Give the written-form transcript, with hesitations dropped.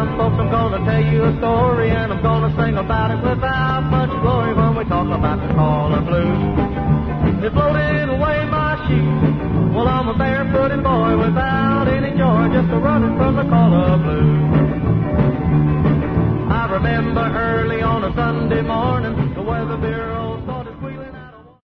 Now, folks, I'm gonna tell you a story, and I'm gonna sing about it without much glory when we talk about the caller blues. They're floating away my shoes. Well, I'm a barefooted boy without any joy, just a running from the call.